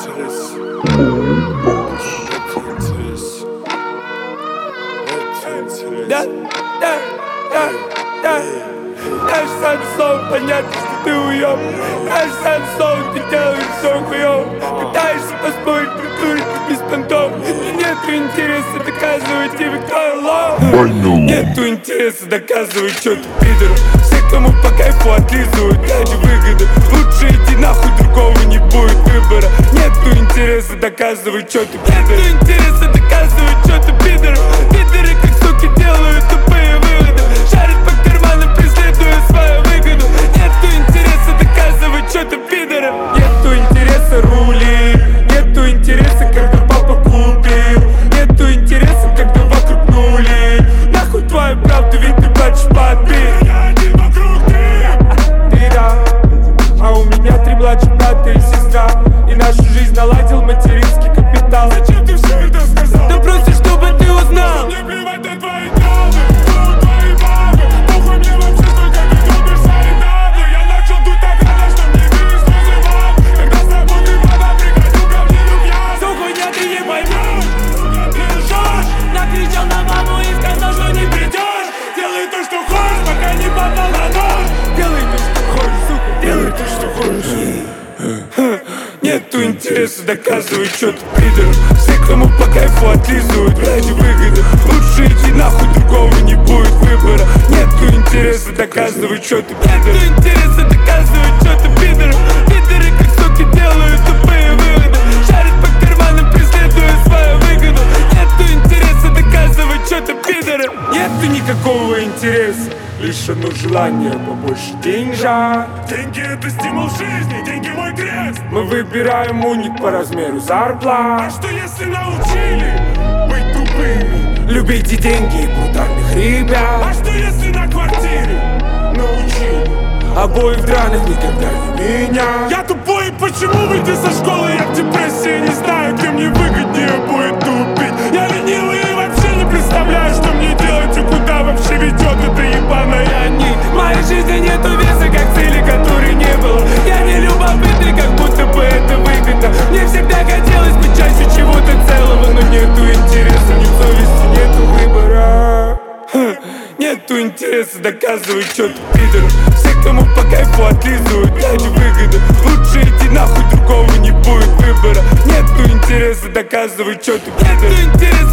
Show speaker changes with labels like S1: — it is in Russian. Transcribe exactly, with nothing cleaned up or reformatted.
S1: Да, да, да, да. Наш сам сон, понятно, что ты уёб. Наш сам сон, ты делаешь всё хуёв. Пытаешься поспорить, придурить без понтов. И нету интереса доказывать тебе, кто я лох. Нету интереса доказывать, что ты пидор. Все, кому по кайфу отлизывают ради выгоды. Лучше иди нахуй, другого не будет выбора. Нету интереса доказывать, что ты пидор. Нету интереса доказывать, что ты пидор. Пидоры как суки делают тупые выводы. Шарят по карманам, преследуя свою выгоду. Нету интереса доказывать, что ты пидор. Нету интереса рули. Нету интереса, когда папа купил. Нету интереса, когда вокруг нули. Нахуй твою правду, ведь ты плачешь под бит. Ты да, а у меня три младших брата и сестра. И нашу жизнь наладил материнский капитал.
S2: Зачем ты все это сказал?
S1: Да просто чтобы ты узнал.
S2: Мне плевать на твои травмы, тут твои бабы. Похуй мне вообще, сколько ты трубишь свои давы. Я начал дуть так рано, что мне видишь слезы вам. Когда с работы вода, приходил ко мне любья.
S1: Всё хуйня, ты не поймёшь.
S2: Ты лжёшь,
S1: Накричал на маму и сказал, что не
S2: придёшь. Делай то, что хочешь, пока не попал на нож.
S1: делай то, что хочешь, сука.
S2: Делай то, что хочешь.
S1: Нету интереса доказывать, что ты пидор. Все, кому по кайфу отлизывают ради выгоды. Лучше иди нахуй, другого не будет выбора. Нету интереса доказывать, что ты пидор. Нету интереса доказывать, что ты пидор. Пидоры как суки делают тупые выводы. Шарят по карманам, преследуя свою выгоду. Нету интереса доказывать, что ты пидор. Нету никакого интереса, лишь одно желание побольше деньжа.
S2: Деньги — это стимул жизни, деньги — мой крест.
S1: Мы выбираем уник по размеру
S2: А
S1: зарплат.
S2: что если научили быть тупыми?
S1: Любите деньги и брутальных
S2: А
S1: ребят.
S2: что если на квартире научили?
S1: Обои в драных никогда не меня.
S2: Я тупой, почему выйти со школы? Я в депрессии, не знаю, где мне выгоднее будет тупить. Я ленивый и вообще не представляю, что мне делать и куда вообще ведет эта ебаная нить.
S1: В моей жизни нету веса, как цели, которой не было. Я не любопытный, как будто бы это выгодно. Мне всегда хотелось быть частью чего-то целого, но нету интереса, ни совести, нету выбора. Ха, нету интереса доказывать, что ты пидор. Все, кому по кайфу отлизывают ради выгоды. Лучше иди нахуй, другого не будет выбора. Нету интереса доказывать, что ты пидор. Нету интереса